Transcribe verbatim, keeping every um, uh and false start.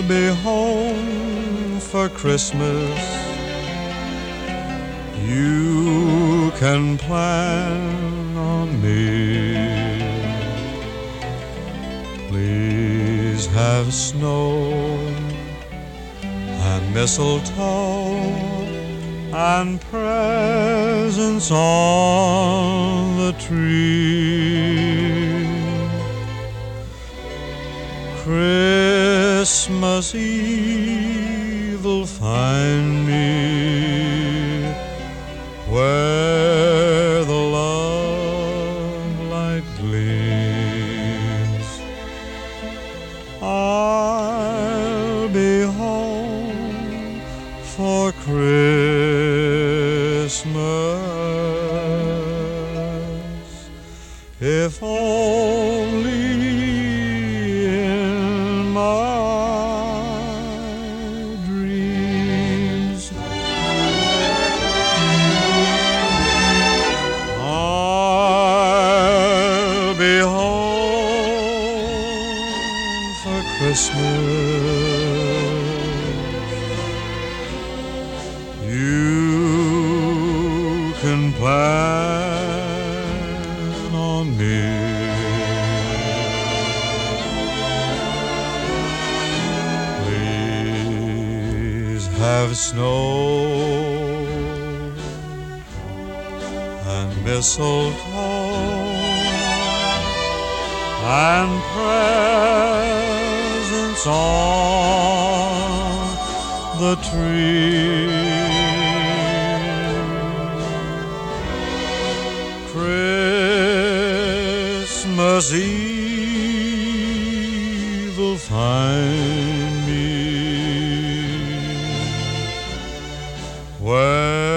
I'll be home for Christmas. You can plan on me. Please have snow and mistletoe and presents on the tree. Christmas Eve will find me where the love light gleams. I'll be home for Christmas, if only in my dreams. I'll be home for Christmas. You can plan on me. Please have snow and mistletoe and presents on the tree. Christmas Eve will find me where